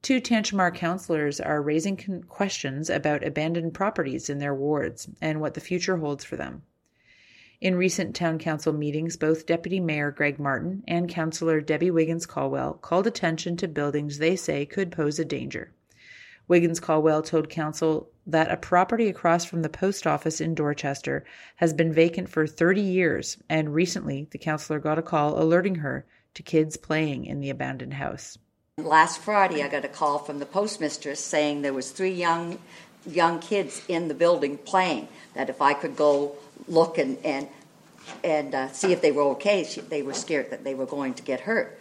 two Tantramar councillors are raising questions about abandoned properties in their wards and what the future holds for them. In recent town council meetings, both Deputy Mayor Greg Martin and Councillor Debbie Wiggins-Caldwell called attention to buildings they say could pose a danger. Wiggins-Caldwell told council that a property across from the post office in Dorchester has been vacant for 30 years, and recently the councillor got a call alerting her to kids playing in the abandoned house. Last Friday, I got a call from the postmistress saying there was 3 young kids in the building playing, that if I could go look and see if they were okay. They were scared that they were going to get hurt.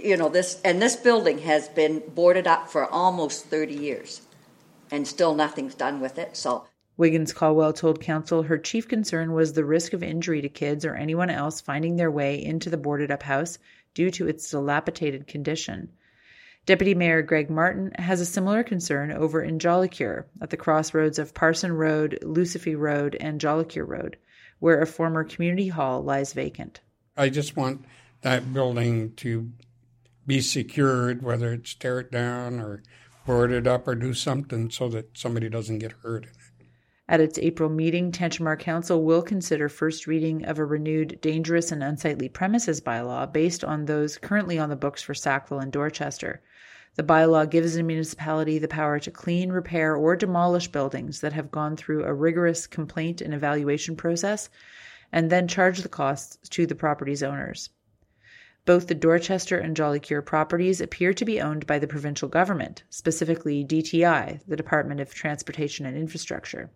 This building has been boarded up for almost 30 years, and still nothing's done with it. So Wiggins-Caldwell told council her chief concern was the risk of injury to kids or anyone else finding their way into the boarded-up house due to its dilapidated condition. Deputy Mayor Greg Martin has a similar concern over in Jollicure, at the crossroads of Parson Road, Lucifer Road, and Jollicure Road, where a former community hall lies vacant. I just want that building to be secured, whether it's tear it down or board it up or do something so that somebody doesn't get hurt in it. At its April meeting, Tantramar Council will consider first reading of a renewed dangerous and unsightly premises bylaw based on those currently on the books for Sackville and Dorchester. The bylaw gives a municipality the power to clean, repair, or demolish buildings that have gone through a rigorous complaint and evaluation process, and then charge the costs to the property's owners. Both the Dorchester and Jollicure properties appear to be owned by the provincial government, specifically DTI, the Department of Transportation and Infrastructure.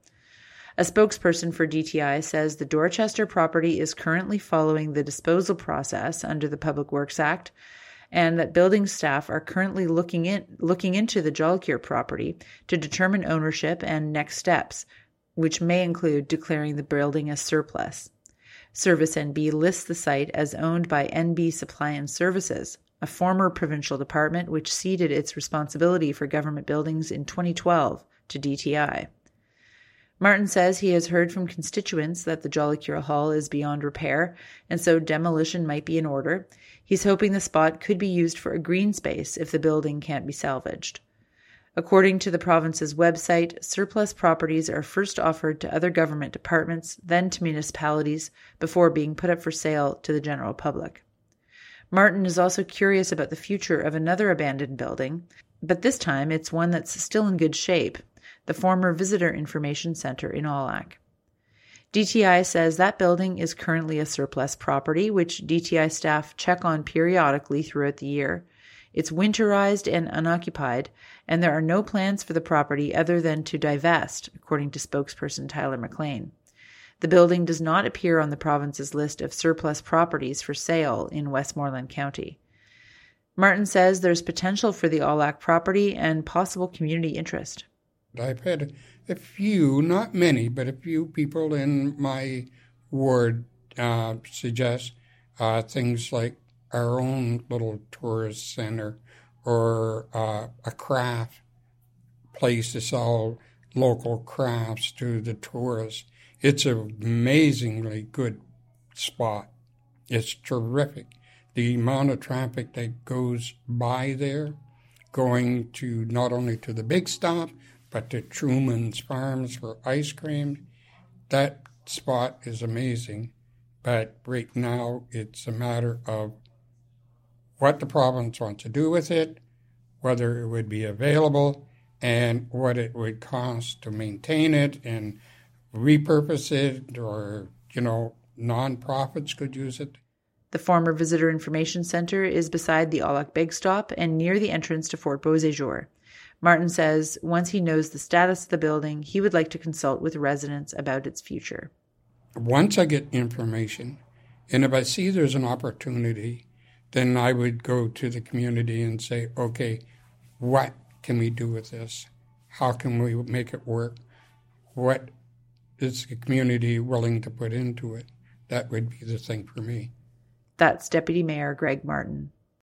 A spokesperson for DTI says the Dorchester property is currently following the disposal process under the Public Works Act, and that building staff are currently looking into the Jollicure property to determine ownership and next steps, which may include declaring the building as surplus. Service NB lists the site as owned by NB Supply and Services, a former provincial department which ceded its responsibility for government buildings in 2012 to DTI. Martin says he has heard from constituents that the Jollicure Hall is beyond repair, and so demolition might be in order. He's hoping the spot could be used for a green space if the building can't be salvaged. According to the province's website, surplus properties are first offered to other government departments, then to municipalities, before being put up for sale to the general public. Martin is also curious about the future of another abandoned building, but this time it's one that's still in good shape, the former Visitor Information Centre in Aulac. DTI says that building is currently a surplus property, which DTI staff check on periodically throughout the year. It's winterized and unoccupied, and there are no plans for the property other than to divest, according to spokesperson Tyler McLean. The building does not appear on the province's list of surplus properties for sale in Westmoreland County. Martin says there's potential for the Aulac property and possible community interest. I've had a few, not many, but a few people in my ward suggest things like our own little tourist center or a craft place to sell local crafts to the tourists. It's an amazingly good spot. It's terrific. The amount of traffic that goes by there, going to not only to the big stop, but to Truman's Farms for ice cream, that spot is amazing. But right now, it's a matter of what the province wants to do with it, whether it would be available, and what it would cost to maintain it and repurpose it, or, nonprofits could use it. The former Visitor Information Centre is beside the Aulac Big Stop and near the entrance to Fort Beauséjour. Martin says once he knows the status of the building, he would like to consult with residents about its future. Once I get information, and if I see there's an opportunity, then I would go to the community and say, okay, what can we do with this? How can we make it work? What is the community willing to put into it? That would be the thing for me. That's Deputy Mayor Greg Martin.